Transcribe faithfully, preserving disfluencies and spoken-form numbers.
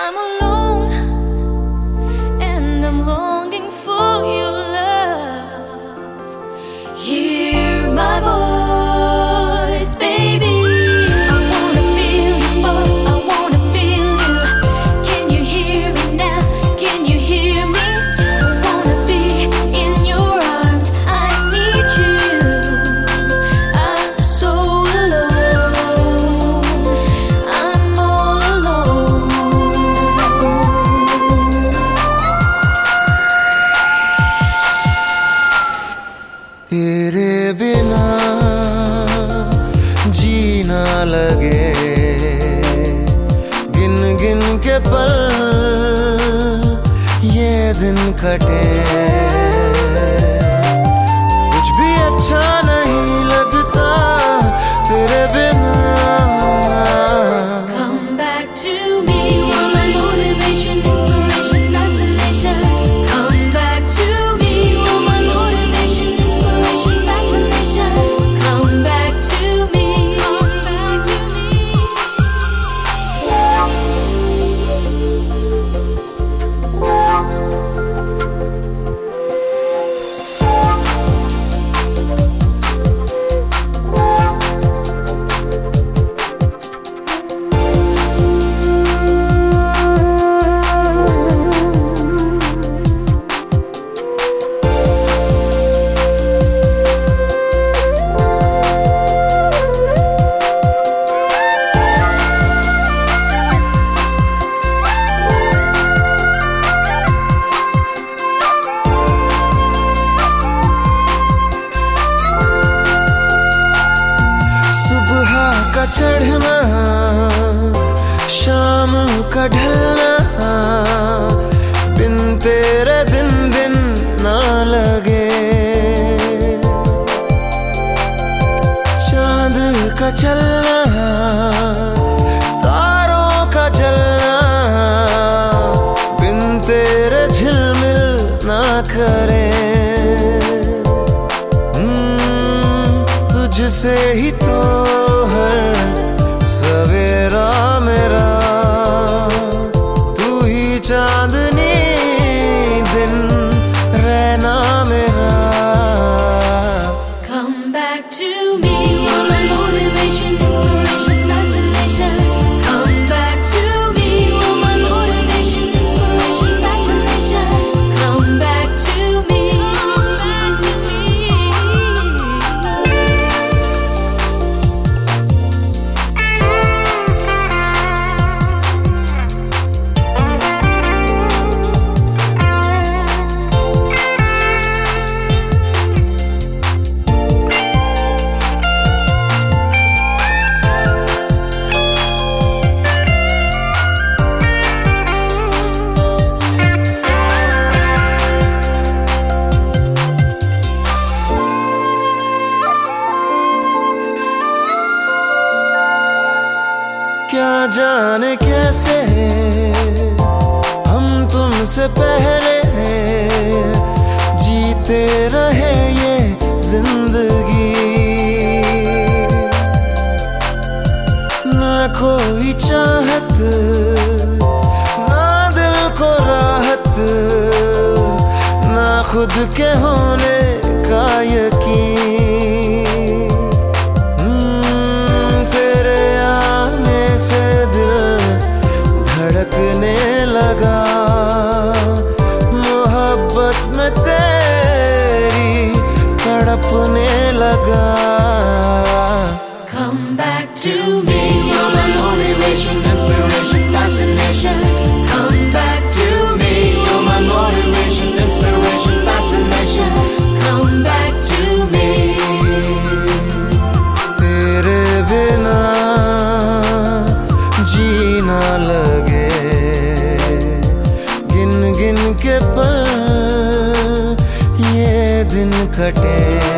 I'm alone and I'm longing for your love. Hear my voice, baby. I wanna feel you, oh, I wanna feel you. Can you hear me now? Can you hear me? I wanna be in your arms. I need you. I'm so alone. I'm all alone. तेरे बिना जीना लगे, गिन गिन के पल ये दिन कटे, कुछ भी अच्छा नहीं लगता तेरे बिना। Come back to me. You are my motivation, inspiration, fascination. Come back to me. You are my motivation, inspiration, fascination. Come back to me. Come back to me. का चढ़ना, शाम का ढलना, बिन तेरे दिन दिन ना लगे। चांद का चलना, तारों का जलना, बिन तेरे झिलमिल ना करे। तुझसे ही तो सवेरा मेरा, तू ही चांदनी दिन रहना मेरा। Come back to me. You are my motivation, inspiration, fascination. Come back to me. You are my motivation, inspiration, fascination. Come back to me. Come back to me. क्या जाने कैसे हम तुमसे पहले जीते रहे ये जिंदगी, ना कोई चाहत ना दिल को राहत, ना खुद के होने का यकीन। धड़कने लगा मोहब्बत में तेरी, तड़पने लगा। Come back to me. You are my motivation, inspiration, fascination. Come back to me. You are my motivation, inspiration, fascination. Come back to me. तेरे बिना जीना लगे, गिन गिन के पल ये दिन कटे।